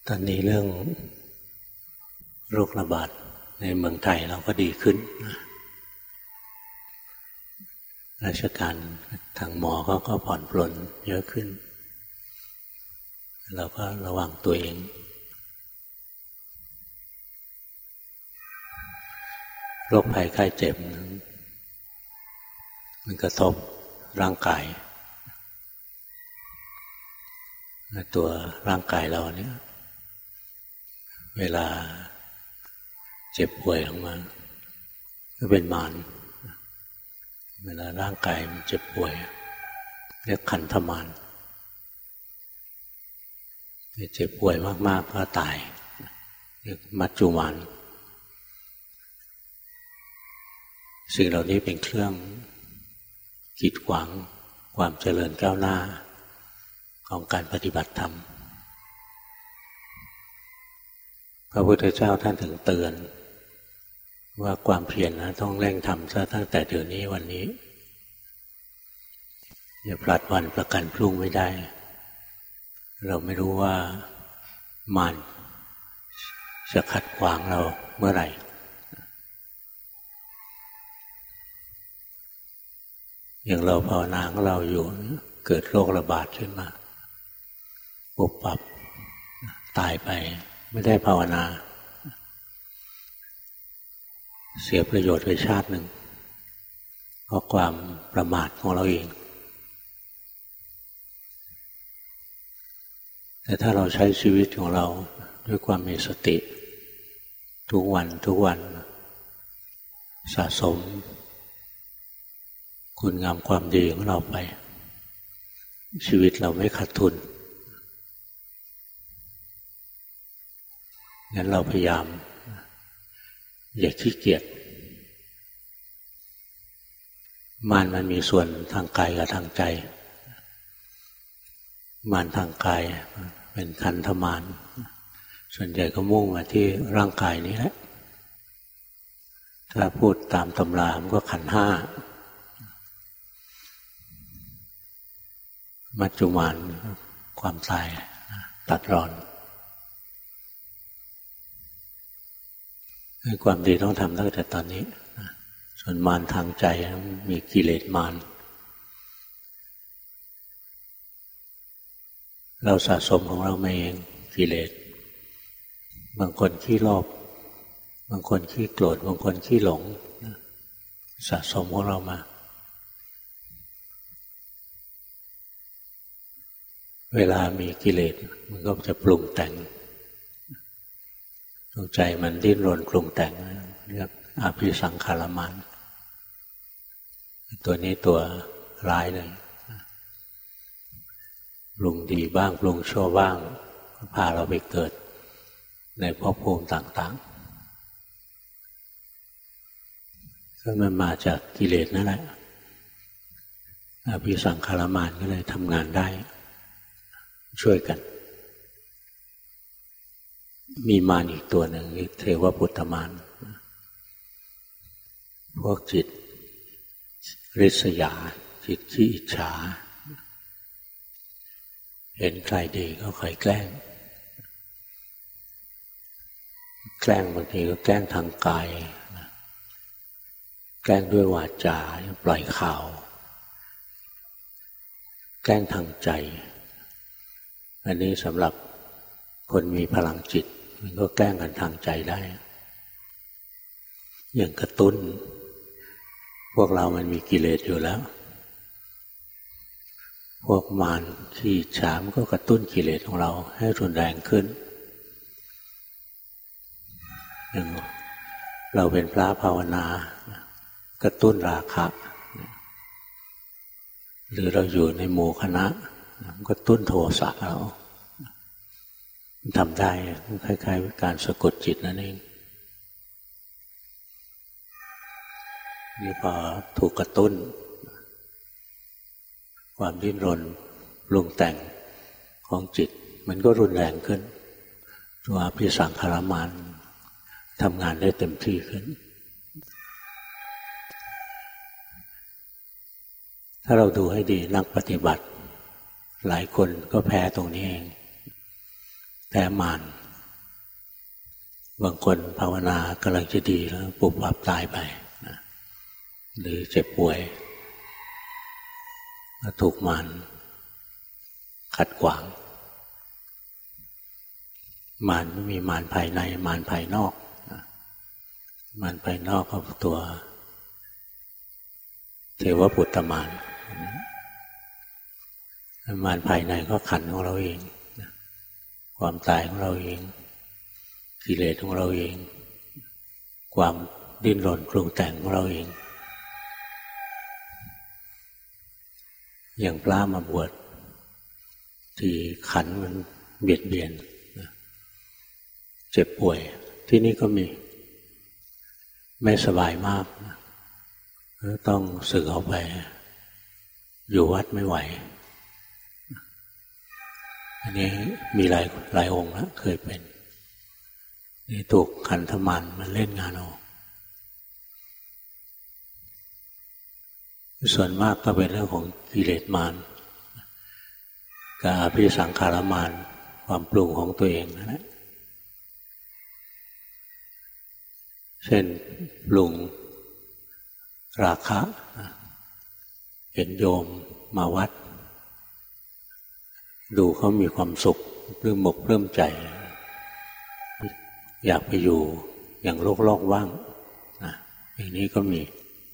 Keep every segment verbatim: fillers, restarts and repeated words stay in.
ตอนนี้เรื่องโรคระบาดในเมืองไทยเราก็ดีขึ้นราชการทางหมอเขาก็ผ่อนปลนเยอะขึ้นเราก็ระวังตัวเองโรคภัยไข้เจ็บมันกระทบร่างกายตัวร่างกายเราเนี่ยเวลาเจ็บป่วยออกมาก็เป็นมารเวลาร่างกายมันเจ็บป่วยเรียกขันธมารเจ็บป่วยมากๆก็ตายเรียกมัจจุมารสิ่งเหล่านี้เป็นเครื่องกีดขวางความเจริญก้าวหน้าของการปฏิบัติธรรมพระพุทธเจ้าท่านถึงเตือนว่าความเพียรนะต้องเร่งทำซะตั้งแต่เดี๋ยวนี้วันนี้อย่าพลัดวันประกันพรุ่งไม่ได้เราไม่รู้ว่ามารจะขัดขวางเราเมื่อไหร่อย่างเราภาวนาของเราอยู่เกิดโรคระบาดขึ้นมาปุบปับตายไปไม่ได้ภาวนาเสียประโยชน์ไปชาติหนึ่งเพราะความประมาทของเราเองแต่ถ้าเราใช้ชีวิตของเราด้วยความมีสติทุกวันทุกวันสะสมคุณงามความดีของเราไปชีวิตเราไม่ขาดทุนงั้นเราพยายามอย่าขี้เกียจมารมันมีส่วนทางกายกับทางใจมารทางกายเป็นขันธมารส่วนใหญ่ก็มุ่งมาที่ร่างกายนี้แหละถ้าพูดตามตำรามันก็ขันธ์ห้ามัจจุมารความตายตัดรอนความดีต้องทำตั้งแต่ตอนนี้ส่วนมารทางใจมีกิเลสมารเราสะสมของเราเองกิเลสบางคนขี้โลภบางคนขี้โกรธบางคนขี้หลงสะสมของเรามาเวลามีกิเลสมันก็จะปรุงแต่งดวงใจมันดิ้นรนปรุงแต่งเรียกอภิสังขารมารตัวนี้ตัวร้ายเลยปรุงดีบ้างปรุงชั่วบ้างพาเราไปเกิดในภพภูมิต่างๆก็มันมาจากกิเลสนั่นแหละอภิสังขารมารก็เลยทำงานได้ช่วยกันมีมารอีกตัวหนึ่งเทวปุตตมารพวกจิตริษยาจิตขี้อิจฉาเห็นใครดีก็คอยแกล้งแกล้งบางทีก็แกล้งทางกายแกล้งด้วยวาจาปล่อยข่าวแกล้งทางใจอันนี้สำหรับคนมีพลังจิตมันก็แกล้งกันทางใจได้อย่างกระตุ้นพวกเรามันมีกิเลสอยู่แล้วพวกมารขี้ฉามันก็กระตุ้นกิเลสของเราให้รุนแรงขึ้นอย่างเราเป็นพระภาวนากระตุ้นราคะหรือเราอยู่ในหมู่คณะมันกระตุ้นโทสะเราทำได้คล้ายๆการสะกดจิตนั่นเองนี่พอถูกกระตุ้นความดิ้นรนปรุงแต่งของจิตมันก็รุนแรงขึ้นตัวอภิสังขารมารทำงานได้เต็มที่ขึ้นถ้าเราดูให้ดีนักปฏิบัติหลายคนก็แพ้ตรงนี้เองแพ้มารบางคนภาวนากำลังจะดีแล้วปุบปับตายไปนะหรือเจ็บป่วยถูกมารขัดขวางมารไม่มีมารภายในมารภายนอกนะมารภายนอกก็ตัวเทวปุตตมารมารภายในก็ขันธ์ของเราเองนะความตายของเราเองกิเลสของเราเองความดิ้นรนปรุงแต่งของเราเองอย่างพระมาบวชที่ขันธ์มันเบียดเบียนนะเจ็บป่วยที่นี่ก็มีไม่สบายมากนะต้องสึกออกไปอยู่วัดไม่ไหวอันนี้มีหลายหลายองค์แล้วเคยเป็นนี่ถูกขันธมารมันเล่นงานเอาส่วนมากก็เป็นเรื่องของกิเลสมารกับอภิสังขารมารความปรุงของตัวเองนั่นแหละเช่นปรุงราคะเห็นโยมมาวัดดูเขามีความสุขปลื้มอกปลื้มใจอยากไปอยู่อย่างโลกโลกว่างนะอย่างนี้ก็มี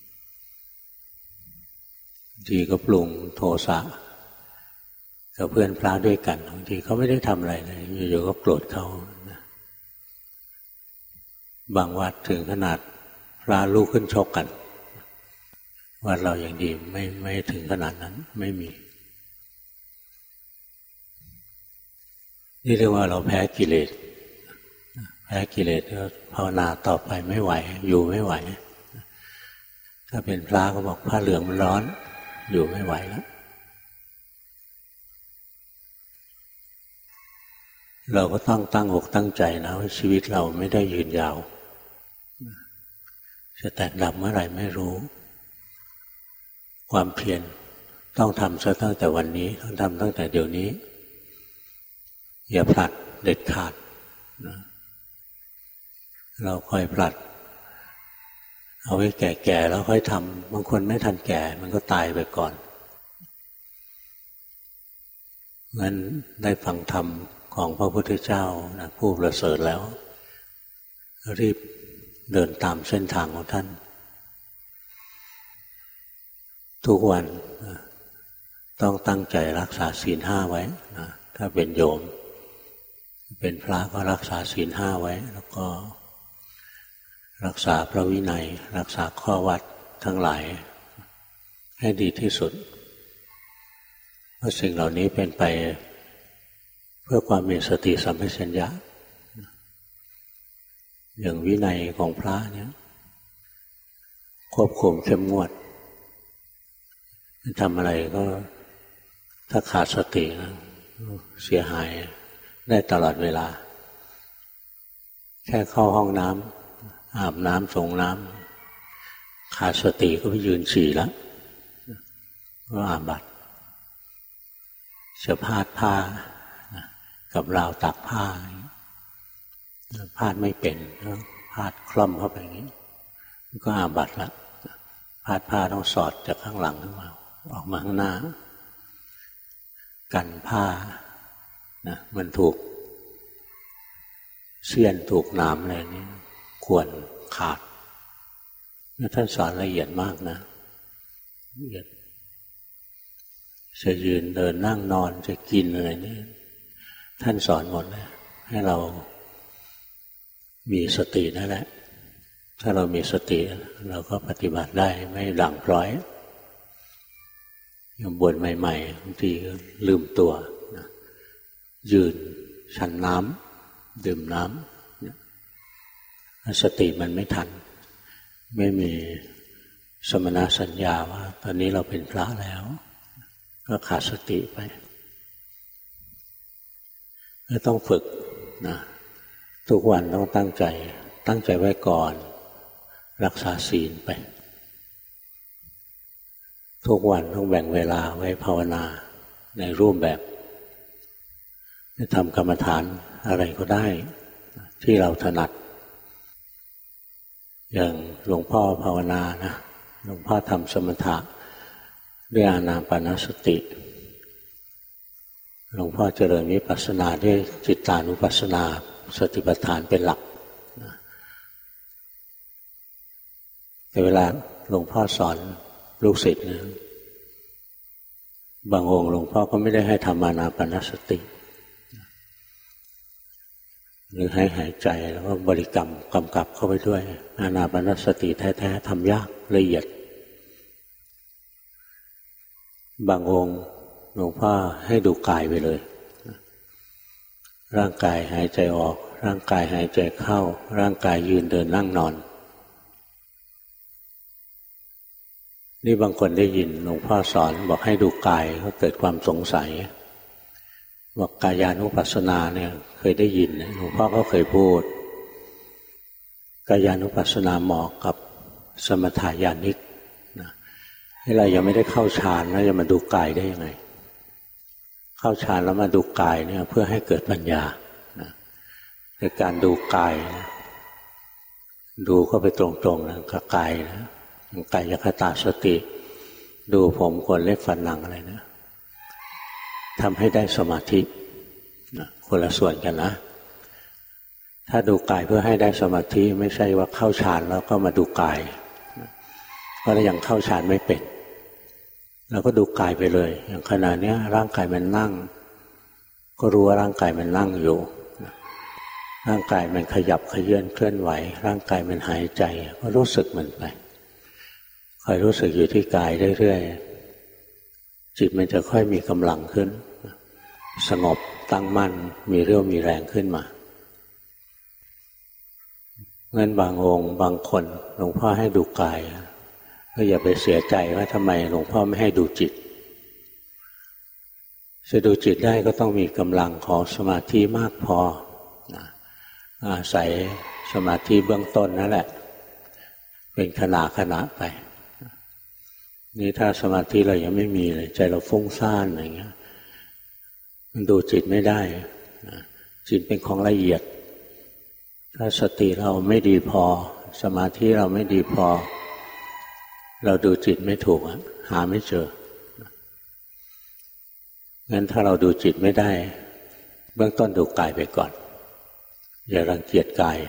ทีก็ปรุงโทสะกับเพื่อนพระด้วยกันบางทีเขาไม่ได้ทำอะไรเลยอยู่ๆก็โกรธเขานะบางวัดถึงขนาดพระลุกขึ้นชกกันวัดเราอย่างดีไม่ไม่ถึงขนาดนั้นไม่มีนี่เรียกว่าเราแพ้กิเลสแพ้กิเลสก็ภาวนาต่อไปไม่ไหวอยู่ไม่ไหวถ้าเป็นพระก็บอกผ้าเหลืองมันร้อนอยู่ไม่ไหวแล้วเราก็ต้องตั้งอกตั้งใจนะว่าชีวิตเราไม่ได้ยืนยาวจะแตกดับเมื่อไหร่ไม่รู้ความเพียรต้องทำซะตั้งแต่วันนี้ต้องทำตั้งแต่เดี๋ยวนี้อย่าผลัดเด็ดขาดนะเราค่อยผลัดเอาไว้แก่ๆแล้วค่อยทำบางคนไม่ทันแก่มันก็ตายไปก่อนงั้นได้ฟังธรรมของพระพุทธเจ้านะผู้ประเสริฐแล้วรีบเดินตามเส้นทางของท่านทุกวันต้องตั้งใจรักษาศีลห้าไว้นะถ้าเป็นโยมเป็นพระก็รักษาศีลห้าไว้แล้วก็รักษาพระวินัยรักษาข้อวัดทั้งหลายให้ดีที่สุดเพราะสิ่งเหล่านี้เป็นไปเพื่อความมีสติสัมปชัญญะอย่างวินัยของพระเนี่ยควบคุมเข้มงวดทำอะไรก็ถ้าขาดสตินะเสียหายได้ตลอดเวลาแค่เข้าห้องน้ำอาบน้ำส่งน้ำขาดสติก็ไปยืนฉี่แล้วก็อาบัติจะพาดผ้ากับราวตักผ้าพาดไม่เป็นพาดคล่อมเข้าไปอย่างนี้ก็อาบัติละพาดผ้าต้องสอดจากข้างหลังขึ้นมาออกมาข้างหน้ากันผ้านะมันถูกเสี้ยนถูกหนามอะไรนี้ควรขาดท่านสอนละเอียดมากนะละเอียดจะยืนเดินนั่งนอนจะกินอะไรนี่ท่านสอนหมดเลยให้เรามีสตินั่นแหละถ้าเรามีสติเราก็ปฏิบัติได้ไม่ด่างพร้อยอย่างบวชใหม่ๆบางทีก็ลืมตัวนะยืนฉันน้ำดื่มน้ำสติมันไม่ทันไม่มีสมณสัญญาว่าตอนนี้เราเป็นพระแล้วก็ขาดสติไปก็ต้องฝึกนะทุกวันต้องตั้งใจตั้งใจไว้ก่อนรักษาศีลไปทุกวันต้องแบ่งเวลาไว้ภาวนาในรูปแบบจะทำกรรมฐานอะไรก็ได้ที่เราถนัดอย่างหลวงพ่อภาวนานะหลวงพ่อทำสมถะด้วยอานาปานสติหลวงพ่อเจริญวิปัสสนาด้วยจิตตานุปัสสนาสติปัฏฐานเป็นหลักแต่เวลาหลวงพ่อสอนลูกศิษย์นะบางองค์หลวงพ่อก็ไม่ได้ให้ทำอานาปานสติหรือให้หายใจแล้วก็บริกรรมกำกับเข้าไปด้วยอานาปานสติแท้ๆทำยากละเอียดบางองค์หลวงพ่อให้ดูกายไปเลยร่างกายหายใจออกร่างกายหายใจเข้าร่างกายยืนเดินนั่งนอนนี่บางคนได้ยินหลวงพ่อสอนบอกให้ดูกายก็เกิดความสงสัยบอกกายานุปัสสนาเนี่ยเคยได้ยินหลวงพ่อก็เคยพูดกายานุปัสสนาเหมาะกับสมถญาณิกนะให้เรายังไม่ได้เข้าฌานแล้วจะมาดูกายได้ยังไงเข้าฌานแล้วมาดูกายเนี่ยเพื่อให้เกิดปัญญานะในการดูกายนะดูเข้าไปตรงๆนะกับกายนะกายคตาสติดูผมขนเล็บฟันหนังอะไรนะทำให้ได้สมาธินะคนละส่วนกันนะถ้าดูกายเพื่อให้ได้สมาธิไม่ใช่ว่าเข้าฌานแล้วก็มาดูกายเพราะยังเข้าฌานไม่เป็นเราก็ดูกายไปเลยอย่างขณะนี้ร่างกายมันนั่งก็รู้ว่าร่างกายมันนั่งอยู่ร่างกายมันขยับเขยื้อนเคลื่อนไหวร่างกายมันหายใจก็รู้สึกมันไปคอยรู้สึกอยู่ที่กายเรื่อยๆจิตมันจะค่อยมีกำลังขึ้นสงบตั้งมั่นมีเรี่ยวมีแรงขึ้นมางั้นบางองค์บางคนหลวงพ่อให้ดูกายก็อย่าไปเสียใจว่าทำไมหลวงพ่อไม่ให้ดูจิตจะดูจิตได้ก็ต้องมีกำลังของสมาธิมากพออาศัยสมาธิเบื้องต้นนั่นแหละเป็นขณะขณะไปนี่ถ้าสมาธิเรายังไม่มีเลยใจเราฟุ้งซ่านอะไรเงี้ยมันดูจิตไม่ได้จิตเป็นของละเอียดถ้าสติเราไม่ดีพอสมาธิเราไม่ดีพอเราดูจิตไม่ถูกหาไม่เจองั้นถ้าเราดูจิตไม่ได้เบื้องต้นดูกายไปก่อนอย่ารังเกียจกาย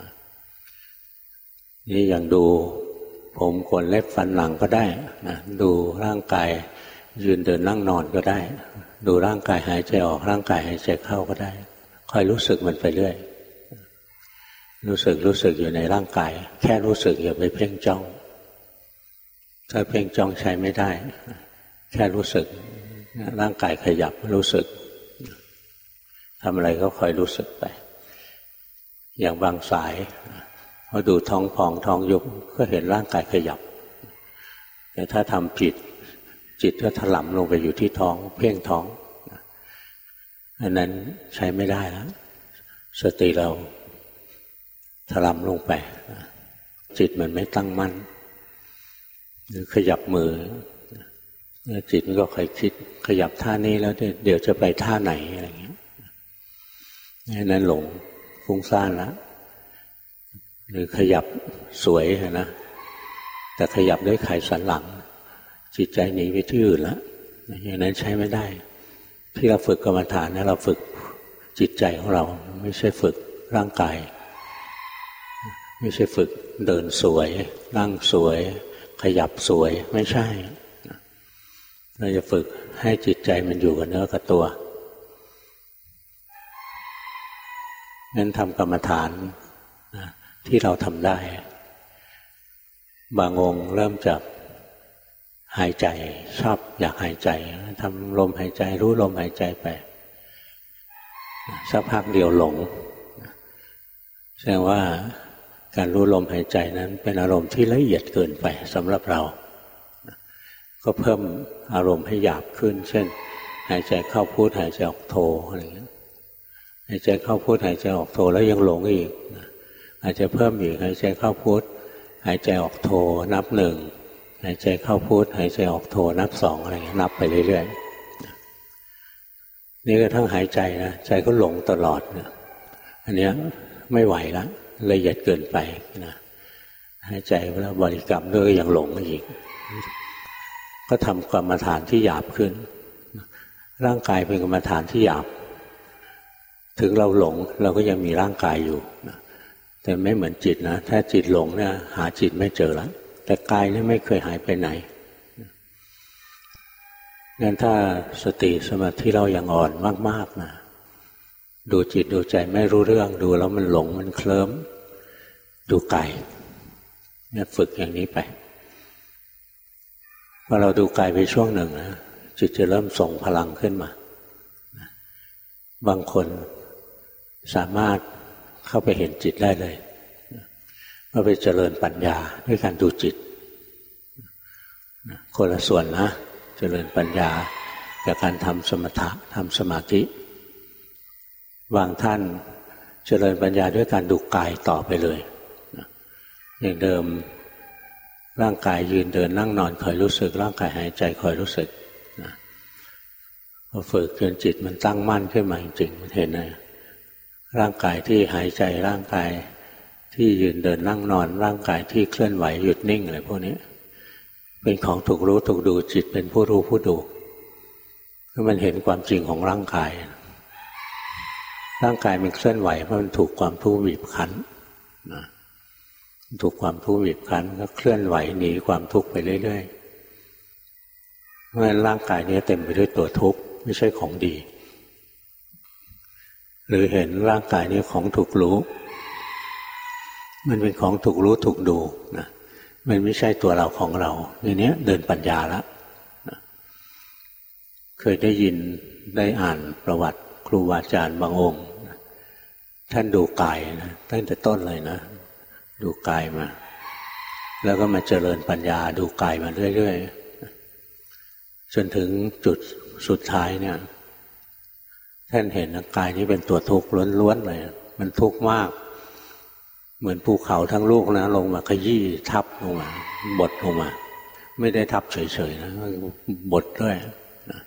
นี่อย่างดูผมขนเล็บฟันหนังก็ได้นะดูร่างกายยืนเดินนั่งนอนก็ได้ดูร่างกายหายใจออกร่างกายหายใจเข้าก็ได้คอยรู้สึกมันไปเรื่อยรู้สึกรู้สึกอยู่ในร่างกายแค่รู้สึกอย่าไปเพ่งจ้องถ้าเพ่งจ้องใช้ไม่ได้แค่รู้สึกร่างกายขยับรู้สึกทำอะไรก็คอยรู้สึกไปอย่างบางสายพอดูท้องพองท้องยุบก็เห็นร่างกายขยับแต่ถ้าทำผิดจิตก็ถลำลงไปอยู่ที่ท้องเพ่งท้องอันนั้นใช้ไม่ได้แล้วสติเราถลำลงไปจิตมันไม่ตั้งมั่นหรือขยับมือจิตมันก็คอยคิดขยับท่านี้แล้วเดี๋ยวจะไปท่าไหนอะไรอย่างเงี้ยนั้นหลงฟุ้งซ่านแล้วหรือขยับสวยนะแต่ขยับด้วยไขสันหลังจิตใจหนีไปที่อื่นแล้วอย่างนั้นใช้ไม่ได้ที่เราฝึกกรรมฐานนะเราฝึกจิตใจของเราไม่ใช่ฝึกร่างกายไม่ใช่ฝึกเดินสวยนั่งสวยขยับสวยไม่ใช่เราจะฝึกให้จิตใจมันอยู่กับเนื้อกับตัวงั้นทำกรรมฐานที่เราทำได้บางองค์เริ่มจากหายใจชอบอยากหายใจทำลมหายใจรู้ลมหายใจไปสักพักเดียวหลงแสดงว่าการรู้ลมหายใจนั้นเป็นอารมณ์ที่ละเอียดเกินไปสำหรับเราก็เพิ่มอารมณ์ให้หยาบขึ้นเช่นหายใจเข้าพุทหายใจออกโทอะไรอย่างเงี้ยหายใจเข้าพุทหายใจออกโทแล้วยังหลงอีกอาจจะเพิ่มอีกหายใจเข้าพุทหายใจออกโทนับหนึ่งหายใจเข้าพุทหายใจออกโทนับสองอะไรอย่างเงี้ยนับไปเรื่อยนี่ก็ทั้งหายใจนะใจก็หลงตลอดนะอันเนี้ยไม่ไหวละละเอียดเกินไปนะหายใจแล้วบริกรรมด้วยยังหลงอีกก็ทำกรรมฐานที่หยาบขึ้นร่างกายเป็นกรรมฐานที่หยาบถึงเราหลงเราก็ยังมีร่างกายอยู่นะแต่ไม่เหมือนจิตนะถ้าจิตหลงเนี่ยหาจิตไม่เจอแล้วแต่กายนี่ไม่เคยหายไปไหนงั้นถ้าสติสมาธิเรายังอ่อนมากๆนะดูจิตดูใจไม่รู้เรื่องดูแล้วมันหลงมันเคลิ้มดูกายเนี่ยฝึกอย่างนี้ไปพอเราดูกายไปช่วงหนึ่งนะจิตจะเริ่มส่งพลังขึ้นมาบางคนสามารถเข้าไปเห็นจิตได้เลยก็ไปเจริญปัญญาด้วยการดูจิตคนละส่วนนะเจริญปัญญาจากการทำสมถะทำสมาธิบางท่านเจริญปัญญาด้วยการดูกายต่อไปเลยอย่างเดิมร่างกายยืนเดินนั่งนอนคอยรู้สึกร่างกายหายใจคอยรู้สึกพอฝึกจนจิตมันตั้งมั่นขึ้นมาจริงๆมันเห็นเลยร่างกายที่หายใจร่างกายที่ยืนเดินนั่งนอนร่างกายที่เคลื่อนไหวหยุดนิ่งอะไรพวกนี้เป็นของถูกรู้ถูกดูจิตเป็นผู้รู้ผู้ดูแล้วมันเห็นความจริงของร่างกายร่างกายมันเคลื่อนไหวเพราะมันถูกความทุกข์บีบคั้นนะถูกความทุกข์บีบคั้นก็เคลื่อนไหวหนีความทุกข์ไปเรื่อยๆเพราะฉะนั้นร่างกายนี้เต็มไปด้วยตัวทุกข์ไม่ใช่ของดีหรือเห็นร่างกายนี้ของถูกรู้มันเป็นของถูกรู้ถูกดูนะมันไม่ใช่ตัวเราของเราอย่างนี้เดินปัญญาแล้วนะเคยได้ยินได้อ่านประวัติครูบาอาจารย์บางองค์นะท่านดูกายนะตั้งแต่ต้นเลยนะดูกายมาแล้วก็มาเจริญปัญญาดูกายมาเรื่อยๆจนถึงจุดสุดท้ายเนี่ยท่านเห็นกายนี้เป็นตัวทุกข์ล้วนๆเลยมันทุกข์มากเหมือนภูเขาทั้งลูกนะลงมาขยี้ทับลงมาบดลงมาไม่ได้ทับเฉยๆนะบดด้วยนะ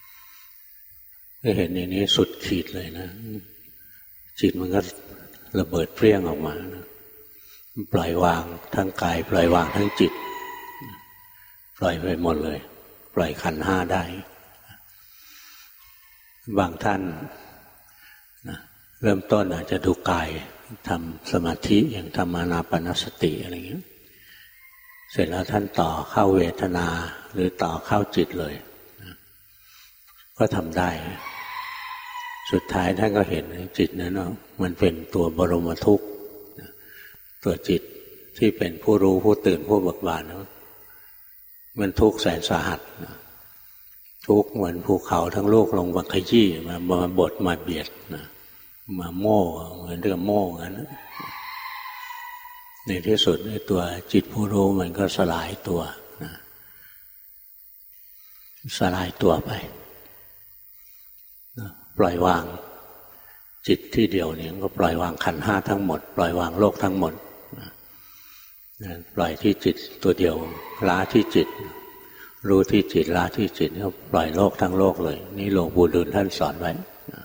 เห็นอย่างนี้สุดขีดเลยนะจิตมันก็ระเบิดเปรี้ยงออกมานะปล่อยวางทั้งกายปล่อยวางทั้งจิตปล่อยไปหมดเลยปล่อยขันธ์ห้าได้บางท่านนะเริ่มต้นอาจจะดูกายทำสมาธิอย่างทำอานาปานสติอะไรอย่างเงี้ยเสร็จแล้วท่านต่อเข้าเวทนาหรือต่อเข้าจิตเลยนะก็ทำได้สุดท้ายท่านก็เห็นจิตนั้นมันเป็นตัวบรมทุกข์ตัวจิตที่เป็นผู้รู้ผู้ตื่นผู้เบิกบานมันทุกข์แสนสาหัสทุกข์เหมือนภูเขาทั้งลูกลงมาขยี้มามาบดมาเบียดนะมาโม่เหมือนเรื่องโม่งั้นในที่สุดไอ้ตัวจิตผู้รู้มันก็สลายตัวนะสลายตัวไปนะปล่อยวางจิตที่เดียวเนี่ยก็ปล่อยวางขันธ์ห้าทั้งหมดปล่อยวางโลกทั้งหมดนะปล่อยที่จิตตัวเดียวละที่จิตรู้ที่จิตละที่จิตก็ปล่อยโลกทั้งโลกเลยนี่หลวงปู่ดูลท่านสอนไว้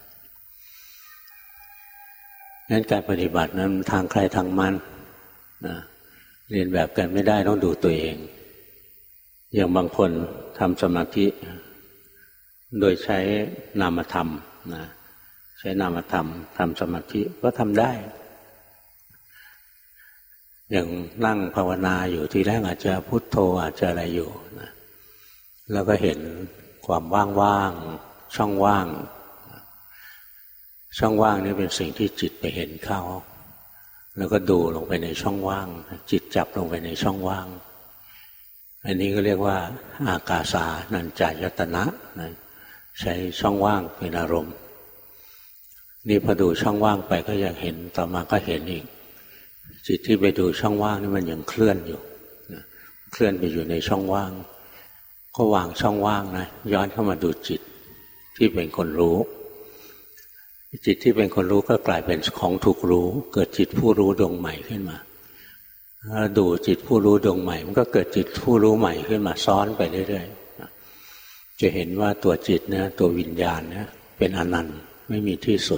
งั้นการปฏิบัตินั้นทางใครทางมันนะเรียนแบบกันไม่ได้ต้องดูตัวเองอย่างบางคนทำสมาธิโดยใช้นามธรรมนะใช้นามธรรมทำสมาธิก็ทำได้อย่างนั่งภาวนาอยู่ทีแรกอาจจะพุทโธอาจจะอะไรอยู่นะแล้วก็เห็นความว่างๆช่องว่างช่องว่างนี่เป็นสิ่งที่จิตไปเห็นเข้าแล้วก็ดูลงไปในช่องว่างจิตจับลงไปในช่องว่างอันนี้ก็เรียกว่าอากาสานัญจายตนะนะใช้ช่องว่างเป็นอารมณ์นี่พอดูช่องว่างไปก็ยังเห็นต่อมาก็เห็นอีกจิตที่ไปดูช่องว่างนี่มันยังเคลื่อนอยู่นะเคลื่อนไปอยู่ในช่องว่างก็วางช่องว่างนะย้อนเข้ามาดูจิตที่เป็นคนรู้จิตที่เป็นคนรู้ก็กลายเป็นของถูกรู้เกิดจิตผู้รู้ดวงใหม่ขึ้นมาดูจิตผู้รู้ดวงใหม่มันก็เกิดจิตผู้รู้ใหม่ขึ้นมาซ้อนไปเรื่อยๆจะเห็นว่าตัวจิตเนี่ยตัววิญญาณเนี่ยเป็นอนันต์ไม่มีที่สุด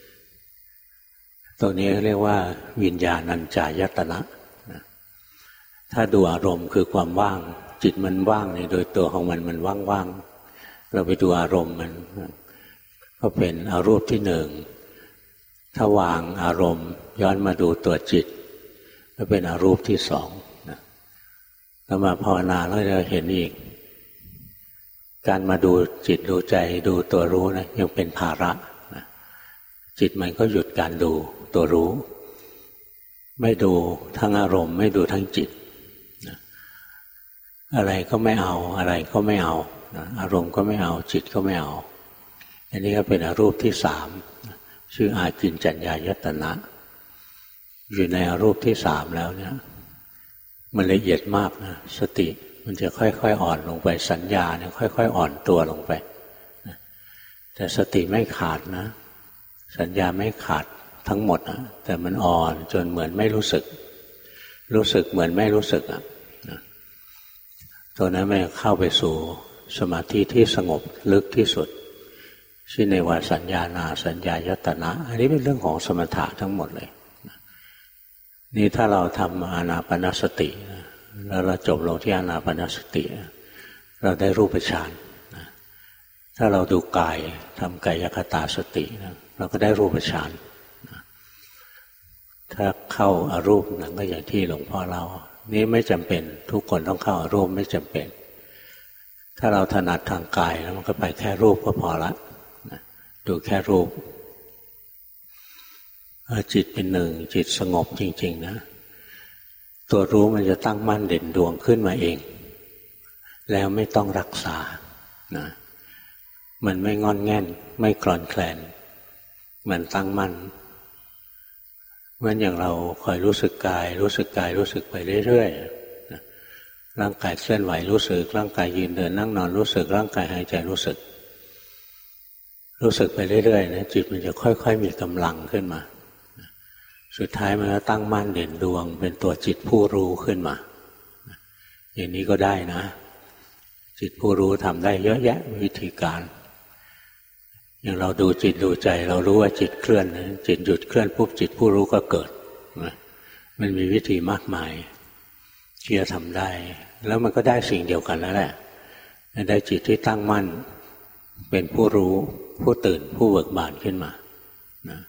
ตัวนี้เรียกว่าวิญญาณัญจายตนะถ้าดูอารมณ์คือความว่างจิตมันว่างในโดยตัวของมันมันว่างๆเราไปดูอารมณ์มันก็เป็นอรูปที่หนึ่งถ้าวางอารมณ์ย้อนมาดูตัวจิตก็เป็นอรูปที่สองแล้วมาภาวนาแล้วจะเห็นอีกการมาดูจิตดูใจดูตัวรู้นะยังเป็นภาระนะจิตมันก็หยุดการดูตัวรู้ไม่ดูทั้งอารมณ์ไม่ดูทั้งจิตนะอะไรก็ไม่เอาอะไรก็ไม่เอานะอารมณ์ก็ไม่เอาจิตก็ไม่เอาอันนี้ก็เป็นอรูปที่สามชื่ออากินจัญญายตนะอยู่ในอรูปที่สามแล้วเนี่ยมันละเอียดมากนะสติมันจะค่อยๆอ่อนลงไปสัญญาเนี่ยค่อยๆอ่อนตัวลงไปแต่สติไม่ขาดนะสัญญาไม่ขาดทั้งหมดนะแต่มันอ่อนจนเหมือนไม่รู้สึกรู้สึกเหมือนไม่รู้สึกอ่ะตัวนั้นไม่เข้าไปสู่สมาธิที่สงบลึกที่สุดชื่อในว่าสัญญานาสัญญายตนะอันนี้เป็นเรื่องของสมถะทั้งหมดเลยนี่ถ้าเราทำอานาปานสติแล้วเราจบลงที่อานาปานสติเราได้รูปฌานถ้าเราดูกายทำกายคตาสติเราก็ได้รูปฌานถ้าเข้าอารูปนั่นก็อย่างที่หลวงพ่อเล่านี่ไม่จำเป็นทุกคนต้องเข้าอารูปไม่จำเป็นถ้าเราถนัดทางกายแล้วมันก็ไปแค่รูปก็พอละดูแค่รูปจิตเป็นหนึ่งจิตสงบจริงๆนะตัวรู้มันจะตั้งมั่นเด่นดวงขึ้นมาเองแล้วไม่ต้องรักษานะมันไม่งอนแง่นไม่คลอนแคลนมันตั้งมั่นเหมือนอย่างเราคอยรู้สึกกายรู้สึกกายรู้สึกไปเรื่อยๆนะร่างกายเคลื่อนไหวรู้สึกร่างกายยืนเดินนั่งนอนรู้สึกร่างกายหายใจรู้สึกรู้สึกไปเรื่อยๆนะจิตมันจะค่อยๆมีกำลังขึ้นมาสุดท้ายมันก็ตั้งมั่นเด่นดวงเป็นตัวจิตผู้รู้ขึ้นมาอย่างนี้ก็ได้นะจิตผู้รู้ทำได้เยอะแยะวิธีการอย่างเราดูจิตดูใจเรารู้ว่าจิตเคลื่อนจิตหยุดเคลื่อนปุ๊บจิตผู้รู้ก็เกิดมันมีวิธีมากมายที่จะทำได้แล้วมันก็ได้สิ่งเดียวกันแล้วแหละได้จิตที่ตั้งมั่นเป็นผู้รู้ผู้ตื่นผู้เบิกบานขึ้นมานะ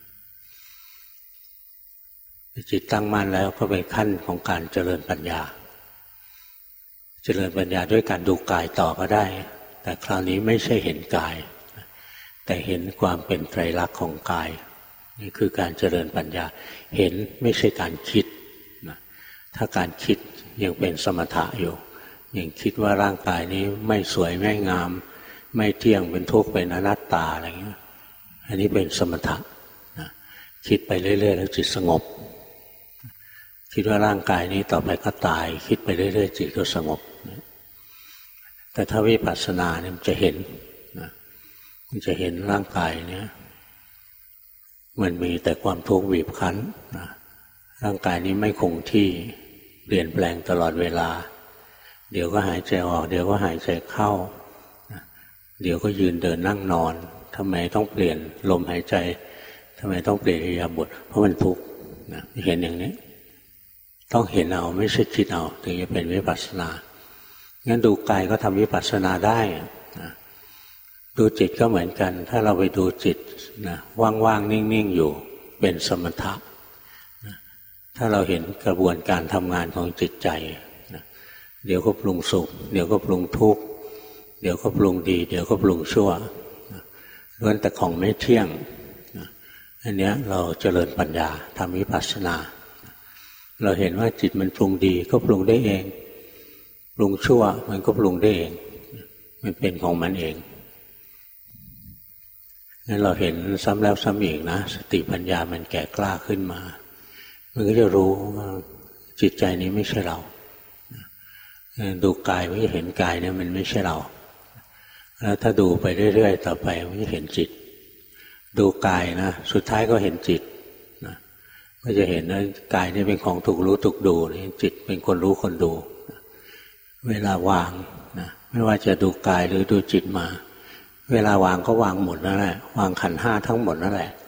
จิตตั้งมั่นแล้วก็เป็นขั้นของการเจริญปัญญาเจริญปัญญาด้วยการดูกายต่อก็ได้แต่คราวนี้ไม่ใช่เห็นกายแต่เห็นความเป็นไตรลักษณ์ของกายนี่คือการเจริญปัญญาเห็นไม่ใช่การคิดนะถ้าการคิดยังเป็นสมถะอยู่ยังคิดว่าร่างกายนี้ไม่สวยไม่งามไม่เที่ยงเป็นทุกข์เป็นอนัตตาอะไรเงี้ยอันนี้เป็นสมถะนะคิดไปเรื่อยๆแล้วจิตสงบคิดว่าร่างกายนี้ต่อไปก็ตายคิดไปเรื่อยๆจิตก็สงบแต่ถ้าวิปัสสนาเนี่ยมันจะเห็นนะมันจะเห็นร่างกายเนี่ยมันมีแต่ความทุกข์บีบคั้นนะร่างกายนี้ไม่คงที่เปลี่ยนแปลงตลอดเวลาเดี๋ยวก็หายใจออกเดี๋ยวก็หายใจเข้าเดี๋ยวก็ยืนเดินนั่งนอนทำไมต้องเปลี่ยนลมหายใจทำไมต้องเปลี่ยนอิริยาบถเพราะมันทุกข์นะเห็นอย่างนี้ต้องเห็นเอาไม่ใช่คิดเอาถึงจะเป็นวิปัสสนางั้นดูกายก็ทำวิปัสสนาได้นะดูจิตก็เหมือนกันถ้าเราไปดูจิตนะว่างๆนิ่งๆอยู่เป็นสมถะนะถ้าเราเห็นกระบวนการทำงานของจิตใจนะเดี๋ยวก็ปรุงสุขเดี๋ยวก็ปรุงทุกข์เดี๋ยวก็ปรุงดีเดี๋ยวก็ปรุงชั่วล้วนแต่ของไม่เที่ยงอันนี้เราเจริญปัญญาทำวิปัสสนาเราเห็นว่าจิตมันปรุงดีก็ปรุงได้เองปรุงชั่วมันก็ปรุงได้เองมันเป็นของมันเองงั้นเราเห็นซ้ำแล้วซ้ำอีกนะสติปัญญามันแก่กล้าขึ้นมามันก็จะรู้ว่าจิตใจนี้ไม่ใช่เราดูกายมันจะเห็นกายเนี่ยมันไม่ใช่เราแล้วถ้าดูไปเรื่อยๆต่อไปมันจะเห็นจิตดูกายนะสุดท้ายก็เห็นจิตนะก็จะเห็นว่ากายนี่เป็นของถูกรู้ถูกดูนี่จิตเป็นคนรู้คนดูนะเวลาวางนะไม่ว่าจะดูกายหรือดูจิตมาเวลาวางก็วางหมดนั่นแหละวางขันธ์ห้าทั้งหมดนั่นแหละ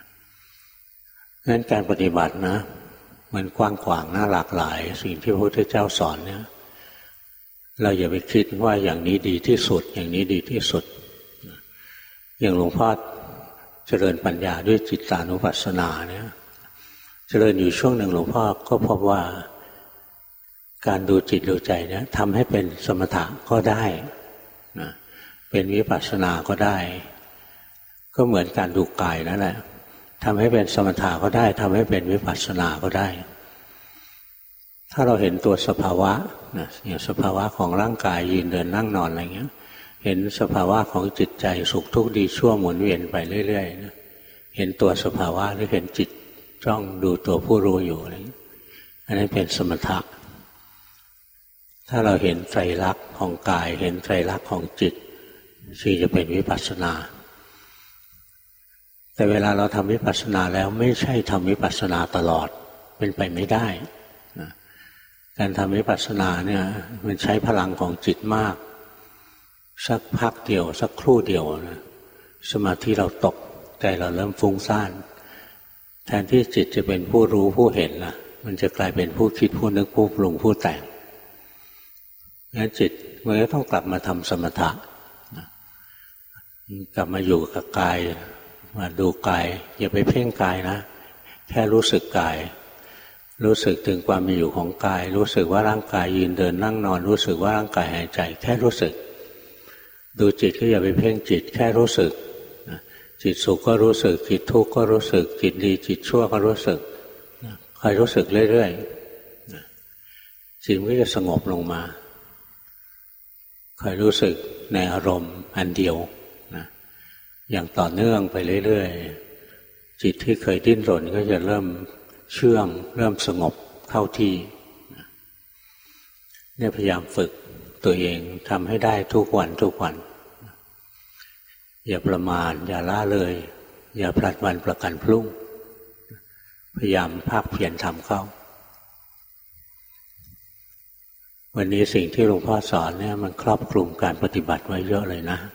งั้นการปฏิบัตินะมันกว้างขวางน่าหลากหลายสิ่งที่พระพุทธเจ้าสอนเนี่ยเราอย่าไปคิดว่าอย่างนี้ดีที่สุดอย่างนี้ดีที่สุดอย่างหลวงพ่อเจริญปัญญาด้วยจิตตานุปัสสนาเนี่ยเจริญอยู่ช่วงหนึ่งหลวงพ่อก็พบว่าการดูจิตดูใจเนี่ยทำให้เป็นสมถะก็ได้นะเป็นวิปัสสนาก็ได้ก็เหมือนการดูกายนั่นแหละทำให้เป็นสมถะก็ได้ทำให้เป็นวิปัสสนาก็ได้ถ้าเราเห็นตัวสภาวะนะอย่างสภาวะของร่างกายยืนเดินนั่งนอนอะไรเงี้ยเห็นสภาวะของจิตใจสุขทุกข์ดีชั่วหมุนเวียนไปเรื่อยๆนะเห็นตัวสภาวะหรือเห็นจิตจ้องดูตัวผู้รู้อยู่อะไรอันนั้นเป็นสมถะถ้าเราเห็นไตรลักษณ์ของกายเห็นไตรลักษณ์ของจิตที่จะเป็นวิปัสสนาแต่เวลาเราทำวิปัสสนาแล้วไม่ใช่ทำวิปัสสนาตลอดเป็นไปไม่ได้นะการทำวิปัสสนาเนี่ยมันใช้พลังของจิตมากสักพักเดียวสักครู่เดียวนะสมาธิเราตกใจเราเริ่มฟุ้งซ่านแทนที่จิตจะเป็นผู้รู้ผู้เห็นนะมันจะกลายเป็นผู้คิดผู้นึกผู้ปรุงผู้แต่งงั้นจิตมันก็ต้องกลับมาทำสมถะกลับมาอยู่กับกายมาดูกายอย่าไปเพ่งกายนะแค่รู้สึกกายรู้สึกถึงความมีอยู่ของกายรู้สึกว่าร่างกายยืนเดินนั่งนอนรู้สึกว่าร่างกายหายใจแค่รู้สึกดูจิตก็อย่าไปเพ่งจิตแค่รู้สึกจิตสุขก็รู้สึกจิตทุกข์ก็รู้สึกจิตดีจิตชั่วก็รู้สึกคอยรู้สึกเรื่อยๆจิตก็จะสงบลงมาคอยรู้สึกในอารมณ์อันเดียวนะอย่างต่อเนื่องไปเรื่อยๆจิตที่เคยดิ้นรนก็จะเริ่มเชื่องเริ่มสงบเข้าที่เนี่ยพยายามฝึกตัวเองทำให้ได้ทุกวันทุกวันอย่าประมาทอย่าละเลยอย่าพลัดวันประกันพรุ่งพยายามภาคเพียรทำเข้าวันนี้สิ่งที่หลวงพ่อสอนเนี่ยมันครอบคลุมการปฏิบัติไว้เยอะเลยนะ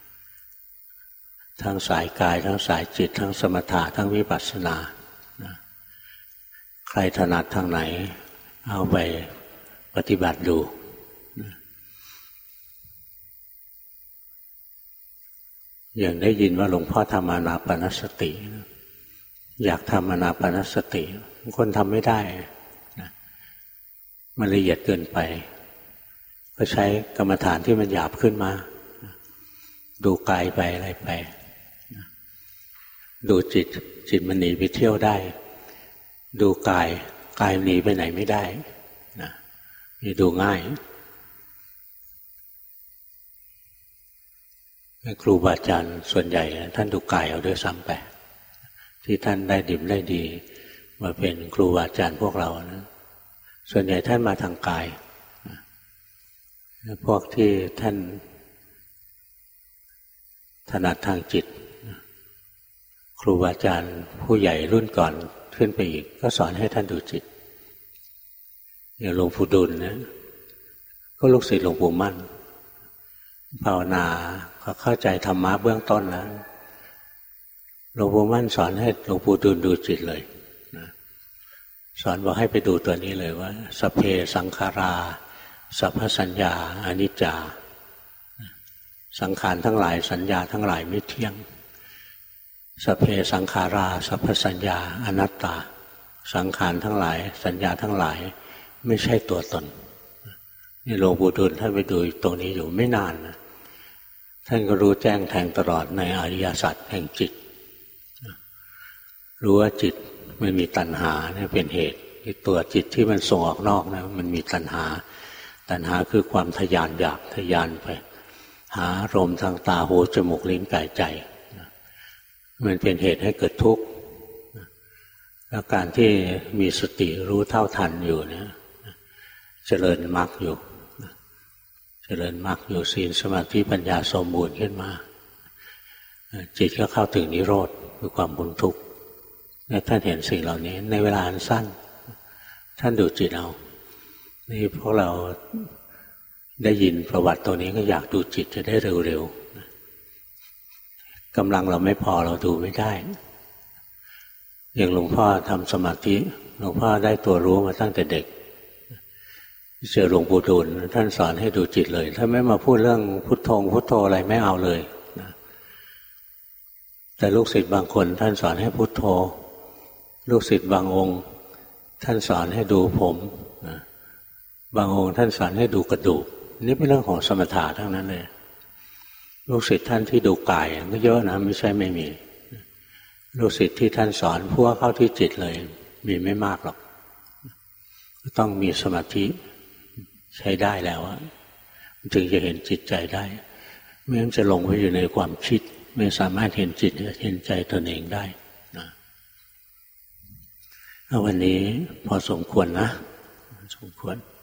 ทั้งสายกายทั้งสายจิตทั้งสมถะทั้งวิปัสสนาใครถนัดทางไหนเอาไปปฏิบัติดูอย่างได้ยินว่าหลวงพ่อทำอานาปานสติอยากทำอานาปานสติคนทำไม่ได้นะมันละเอียดเกินไปก็ใช้กรรมฐานที่มันหยาบขึ้นมาดูกายไปอะไรไปดูจิตจิตมันหนีไปเที่ยวได้ดูกายกายหนีไปไหนไม่ได้นะนี่ดูง่ายครูบาอาจารย์ส่วนใหญ่ท่านดูกายเอาด้วยซ้ำไปที่ท่านได้ดิบได้ดีมาเป็นครูบาอาจารย์พวกเรานะส่วนใหญ่ท่านมาทางกายพวกที่ท่านถนัดทางจิตครูบาอาจารย์ผู้ใหญ่รุ่นก่อนขึ้นไปอีกก็สอนให้ท่านดูจิตอย่างหลวงปู่ดุลนะก็ลูกศิษย์หลวงปู่มั่นภาวนาก็เข้าใจธรรมะเบื้องต้นแล้วหลวงปู่มั่นสอนให้หลวงปู่ดุลดูจิตเลยนะสอนบอกให้ไปดูตัวนี้เลยว่าสัพเพสังขาราสัพพสัญญาอนิจจาสังขารทั้งหลายสัญญาทั้งหลายไม่เที่ยงสัพเพสังขาราสัพพสัญญาอนัตตาสังขารทั้งหลายสัญญาทั้งหลายไม่ใช่ตัวตนนี่หลวงปู่ดุลท่านไปดูตรงนี้อยู่ไม่นานนะท่านก็รู้แจ้งแทงตลอดในอริยสัจแห่งจิตรู้ว่าจิตมันมีตัณหาเนี่ยเป็นเหตุตัวจิตที่มันส่งออกนอกนะมันมีตัณหาตัณหาคือความทยานอยากทยานไปหาอารมณ์ทางตาหูจมูกลิ้นกายใจมันเป็นเหตุให้เกิดทุกข์แล้วการที่มีสติรู้เท่าทันอยู่เนี่ยเจริญมรรคอยู่เจริญมรรคอยู่ศีลสมาธิปัญญาสมบูรณ์ขึ้นมาจิตก็เข้าถึงนิโรธคือความพ้นทุกข์ท่านเห็นสิ่งเหล่านี้ในเวลาอันสั้นท่านดูจิตเอานี่พวกเราได้ยินประวัติตัวนี้ก็อยากดูจิตจะได้เร็วๆกำลังเราไม่พอเราดูไม่ได้อย่างหลวงพ่อทำสมาธิหลวงพ่อได้ตัวรู้มาตั้งแต่เด็กเจอหลวงปู่ดูลท่านสอนให้ดูจิตเลยถ้าไม่มาพูดเรื่องพุทโธพุทโธอะไรไม่เอาเลยนะแต่ลูกศิษย์บางคนท่านสอนให้พุทโธลูกศิษย์บางองค์ท่านสอนให้ดูผมนะบางองค์ท่านสอนให้ดูกระดูกนี่เป็นเรื่องของสมถะทั้งนั้นเลยลูกศิษย์ท่านที่ดูกายก็เยอะนะไม่ใช่ไม่มีลูกศิษย์ที่ท่านสอนพัวเข้าที่จิตเลยมีไม่มากหรอกต้องมีสมาธิใช้ได้แล้วถึงจะเห็นจิตใจได้ไม่งั้นจะลงไปอยู่ในความคิดไม่สามารถเห็นจิตเห็นใจตนเองได้นะวันนี้พอสมควรนะสมควร